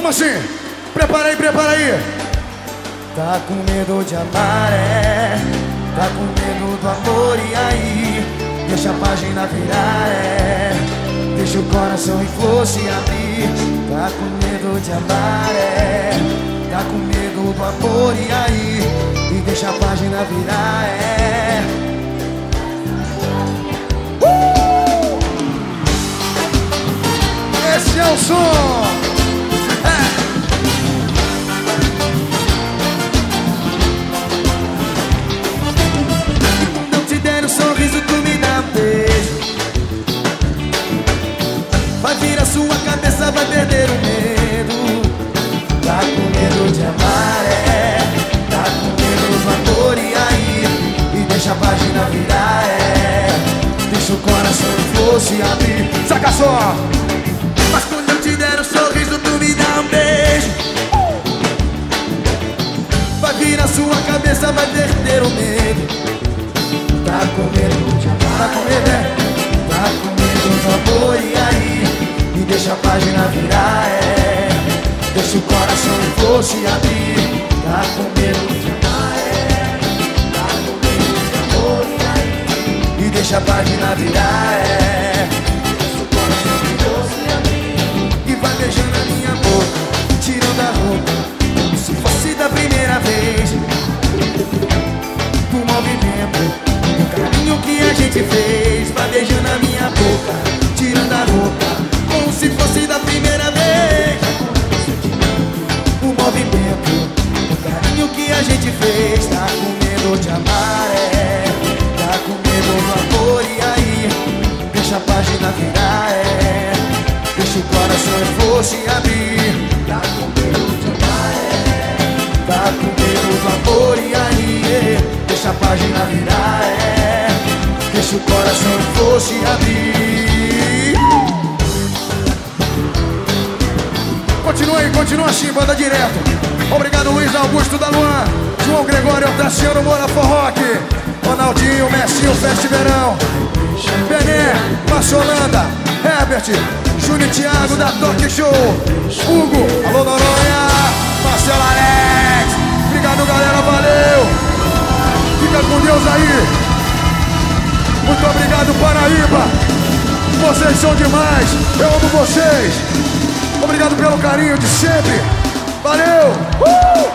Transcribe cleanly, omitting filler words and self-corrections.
Como assim? Prepara aí, prepara aí. Tá com medo de amar, é? Tá com medo do amor, e aí? Deixa a página virar, é? Deixa o coração em flor se abrir. Tá com medo de amar, é? Tá com medo do amor, e aí? E deixa a página virar, é? Esse é o som. Não te der um sorriso, tu me dá um beijo. Vai virar sua cabeça, vai perder o medo. Tá com medo de amar, é? Tá com medo do amor, e aí? E deixa a página virar, é? Deixa o coração em flor se abrir. Saca só. Mas quando eu te der um sorriso, tu me dá um beijo. Vai virar sua cabeça, vai perder o medo. Tá com medo de amar, Tá com medo, é? tá com medo do amor, e aí? E deixa a página virar, é? Deixa o coração em flor se abrir. Tá com medo de amar, é? Tá com medo de amor, e aí? E deixa a página virar, é? Deixa o coração em flor se abrir. E vai beijando a minha boca, tirando a roupa, como se fosse da primeira vez. O movimento, o carinho que a gente fez. Vai beijando a minha boca, tirando a roupa, como se fosse da primeira vez. O movimento, o carinho que a gente fez. Tá com medo de amar, é? Tá com medo do amor, e aí? Deixa a página virar, é? Deixa o coração em flor se abrir. Tá com medo de amar, é? Tá com medo do amor, e aí? Deixa a página virar, é? Deixa o coração em flor se abrir. Continua aí, continua assim, banda direto. Obrigado, Luiz Augusto da Luan, João Gregório, Tassiano Moura Forroque, Ronaldinho, Messinho, Festa Verão, Bené, Marciolanda, Herbert, Júnior e Thiago da Toque Show, Hugo, alô Noronha, Marcelo Alex. Obrigado, galera, valeu. Fica com Deus aí. Muito obrigado, Paraíba. Vocês são demais. Eu amo vocês. Obrigado pelo carinho de sempre. Valeu!